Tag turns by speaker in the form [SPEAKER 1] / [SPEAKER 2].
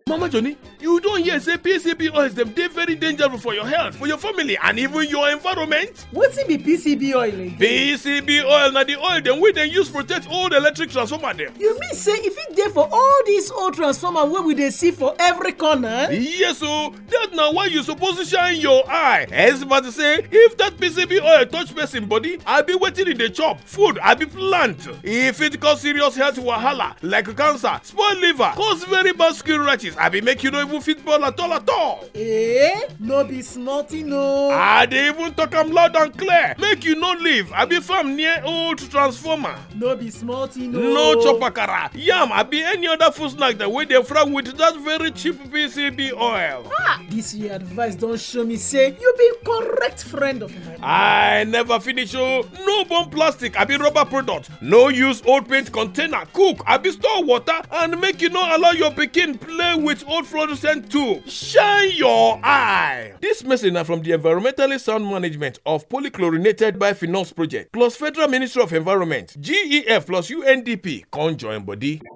[SPEAKER 1] Mama Johnny, you don't hear say PCB oils them dey very dangerous for your health, for your family, and even your environment?
[SPEAKER 2] Wetin be PCB oil again?
[SPEAKER 1] PCB oil na the oil dem wey dem use protect old electric transformer dem.
[SPEAKER 2] You mean say if it dey for all these old transformer wey we dey see for every corner?
[SPEAKER 1] Yes o, that na why you suppose shine your eye. Experts say if that PCB oil touch person body, abi wetin e dey chop, food abi plant, e fit cause serious health wahala like cancer, spoil liver, cause very bad skin rashes, abi make you no even fit born at all.
[SPEAKER 2] No be small thing o.
[SPEAKER 1] I dey even talk am loud and clear, make you no live abi farm near old transformer.
[SPEAKER 2] No be small thing o.
[SPEAKER 1] No chop akara, yam abi any other food snack that wey dey fry with that very cheap PCB oil.
[SPEAKER 2] This your advice don show me say you be correct friend of mine.
[SPEAKER 1] I never finish o. No burn plastic abi rubber product. No use old paint container cook abi store water, and make you no allow your pikin play with old fluorescent tube. Shine your eye. This message na from the Environmentally Sound Management of Polychlorinated Biphenyls Project plus Federal Ministry of Environment, GEF plus UNDP. Come join body.